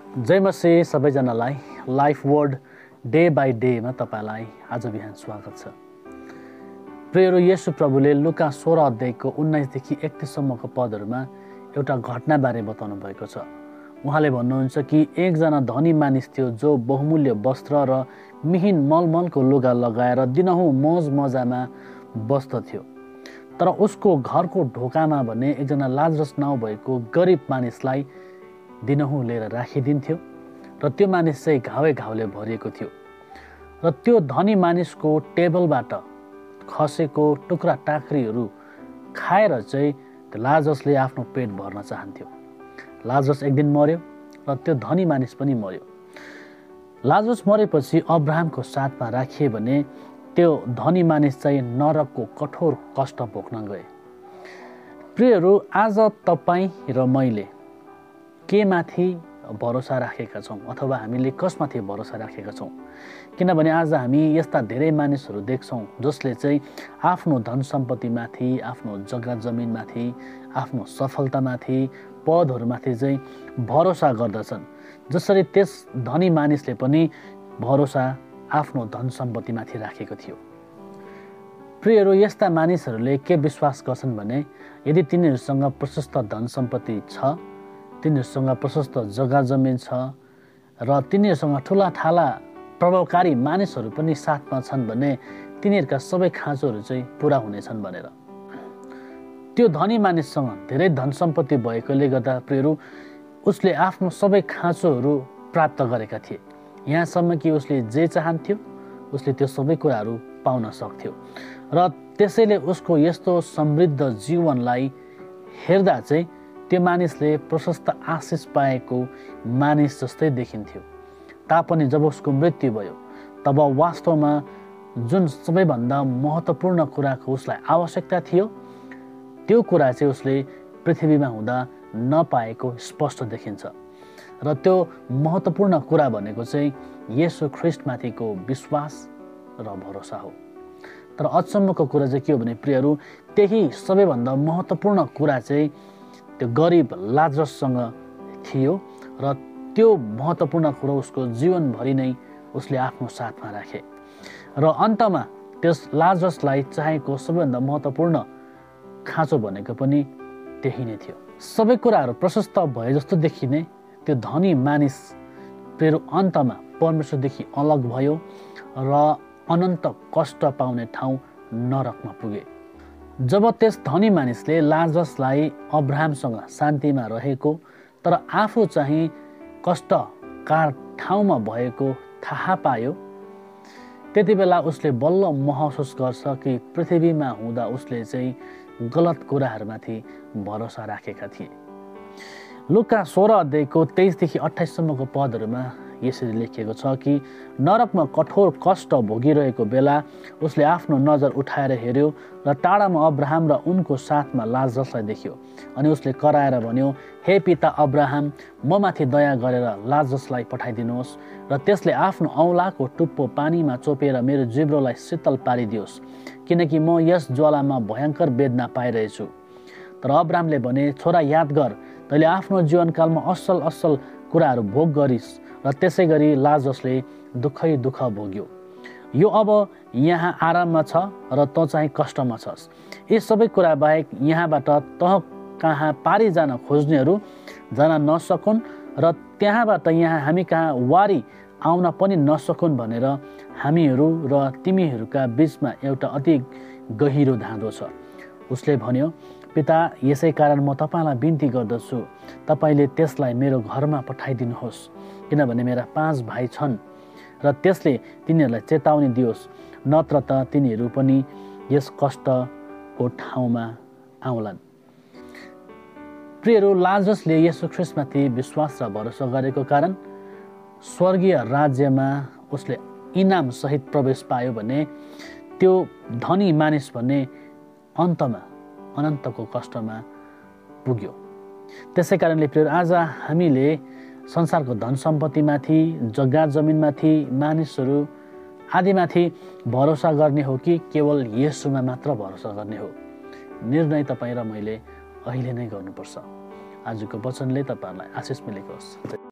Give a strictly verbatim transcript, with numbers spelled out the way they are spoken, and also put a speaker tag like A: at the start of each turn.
A: जय मसीह सबैजनालाई life word day by डेमा तपाईँलाई आज बिहान स्वागत छ। प्रियहरू, येशू प्रभुले लुका सोह्र अध्यायको उन्नाइसदेखि एकतिससम्मको पदहरूमा एउटा घटनाबारे बताउनु भएको छ। उहाँले भन्नुहुन्छ कि एकजना धनी मानिस थियो जो बहुमूल्य वस्त्र र मिहिन मलमलको लुगा लगाएर दिनहुँ मौज मजामा बस्दथ्यो। तर उसको घरको ढोकामा भने एकजना लाजरस नाउँ भएको गरिब मानिसलाई दिनहुँ लिएर राखिदिन्थ्यो र त्यो मानिस चाहिँ घावे घाउले भरिएको थियो र त्यो धनी मानिसको टेबलबाट खसेको टुक्रा टाक्रीहरू खाएर चाहिँ त्यो लाजरसले आफ्नो पेट भर्न चाहन्थ्यो। लाजरस एक दिन मर्यो र त्यो धनी मानिस पनि मर्यो। लाजरस मरेपछि अब्राहमको साथमा राखिए भने त्यो धनी मानिस चाहिँ नरकको कठोर कष्ट भोग्न गए। प्रियहरू, आज तपाईँ र मैले के माथि भरोसा राखेका छौँ अथवा हामीले कसमाथि भरोसा राखेका छौँ? किनभने आज हामी यस्ता धेरै मानिसहरू देख्छौँ जसले चाहिँ आफ्नो धन सम्पत्तिमाथि, आफ्नो जग्गा जमिनमाथि, आफ्नो सफलतामाथि, पदहरूमाथि चाहिँ भरोसा गर्दछन्। जसरी त्यस धनी मानिसले पनि भरोसा आफ्नो धन सम्पत्तिमाथि राखेको थियो। प्रियहरू, यस्ता मानिसहरूले के विश्वास गर्छन् भने यदि तिनीहरूसँग प्रशस्त धन सम्पत्ति छ, तिनीहरूसँग प्रशस्त जग्गा जमिन छ र तिनीहरूसँग ठुला ठाला प्रभावकारी मानिसहरू पनि साथमा छन् भने तिनीहरूका सबै खाँचोहरू चाहिँ पुरा हुनेछन् भनेर। त्यो धनी मानिससँग धेरै धन सम्पत्ति भएकोले गर्दा प्रियहरू उसले आफ्नो सबै खाँचोहरू प्राप्त गरेका थिए। यहाँसम्म कि उसले जे चाहन्थ्यो उसले त्यो सबै कुराहरू पाउन सक्थ्यो र त्यसैले उसको यस्तो समृद्ध जीवनलाई हेर्दा चाहिँ त्यो मानिसले प्रशस्त आशिष पाएको मानिस जस्तै देखिन्थ्यो। तापनि जब उसको मृत्यु भयो तब वास्तवमा जुन सबैभन्दा महत्त्वपूर्ण कुराको उसलाई आवश्यकता थियो त्यो कुरा चाहिँ उसले पृथ्वीमा हुँदा नपाएको स्पष्ट देखिन्छ। र त्यो महत्त्वपूर्ण कुरा भनेको चाहिँ येशू ख्रीष्टमाथिको विश्वास र भरोसा हो। तर अचम्मको कुरा चाहिँ के हो भने प्रियहरू, त्यही सबैभन्दा महत्त्वपूर्ण कुरा चाहिँ त्यो गरिब लाजरससँग थियो र त्यो महत्त्वपूर्ण कुरो उसको जीवनभरि नै उसले आफ्नो साथमा राखे र अन्तमा त्यस लाजरसलाई चाहेको सबैभन्दा महत्त्वपूर्ण खाँचो भनेको पनि त्यही नै थियो। सबै कुराहरू प्रशस्त भए जस्तो देखिने त्यो धनी मानिस प्रियहरू अन्तमा परमेश्वरदेखि अलग भयो र अनन्त कष्ट पाउने ठाउँ नरकमा पुगे। जब त्यस धनी मानिसले लाजरसलाई अब्राहमसँग शान्तिमा रहेको तर आफू चाहिँ कष्टकार ठाउँमा भएको थाहा पायो, त्यति बेला उसले बल्ल महसुस गर्छ कि पृथ्वीमा हुँदा उसले चाहिँ गलत कुराहरूमाथि भरोसा राखेका थिए। लुका सोह्र अध्यायको तेइसदेखि अट्ठाइससम्मको पदहरूमा यसरी लेखिएको छ कि नरकमा कठोर कष्ट भोगिरहेको बेला उसले आफ्नो नजर उठाएर हेऱ्यो र टाढामा अब्राहम र उनको साथमा लाजरसलाई देख्यो। अनि उसले कराएर भन्यो, हे पिता अब्राहम, म माथि दया गरेर लाजरसलाई पठाइदिनुहोस् र त्यसले आफ्नो औँलाको टुप्पो पानीमा चोपेर मेरो जिब्रोलाई शीतल पारिदियोस्, किनकि म यस ज्वालामा भयङ्कर वेदना पाइरहेछु। तर अब्राहमले भने, छोरा याद गर, तैँले आफ्नो जीवनकालमा असल असल कुराहरू भोग गरिस् र त्यसै गरी लाजरसले दुःखै दुःख भोग्यो। यो अब यहाँ आराममा छ र तँ चाहिँ कष्टमा छस्। यी सबै कुरा बाहेक यहाँबाट तँ कहाँ पारी जान खोज्नेहरू जान नसकुन् र त्यहाँबाट यहाँ हामी कहाँ वारी आउन पनि नसकुन् भनेर हामीहरू र तिमीहरूका बिचमा एउटा अति गहिरो धाँधो छ। उसले भन्यो, पिता, यसै कारण म तपाईँलाई बिन्ती गर्दछु, तपाईँले त्यसलाई मेरो घरमा पठाइदिनुहोस्, किनभने मेरा पाँच भाइ छन् र त्यसले तिनीहरूलाई चेतावनी दियोस्, नत्र त तिनीहरू पनि यस कष्टको ठाउँमा आउलान्। प्रियहरू, लाजरसले येशू ख्रीष्टमाथि विश्वास र भरोसा गरेको कारण स्वर्गीय राज्यमा उसले इनाम सहित प्रवेश पायो भने त्यो धनी मानिस भने अन्तमा अनन्तको कष्टमा पुग्यो। त्यसै कारणले प्रियहरू, आज हामीले संसारको धन सम्पत्तिमाथि, जग्गा जमिनमाथि, मानिसहरू आदिमाथि भरोसा गर्ने हो कि केवल येशूमा मात्र भरोसा गर्ने हो? निर्णय तपाईँ र मैले अहिले नै गर्नुपर्छ। आजको वचनले तपाईहरुलाई आशिष मिलेको होस्।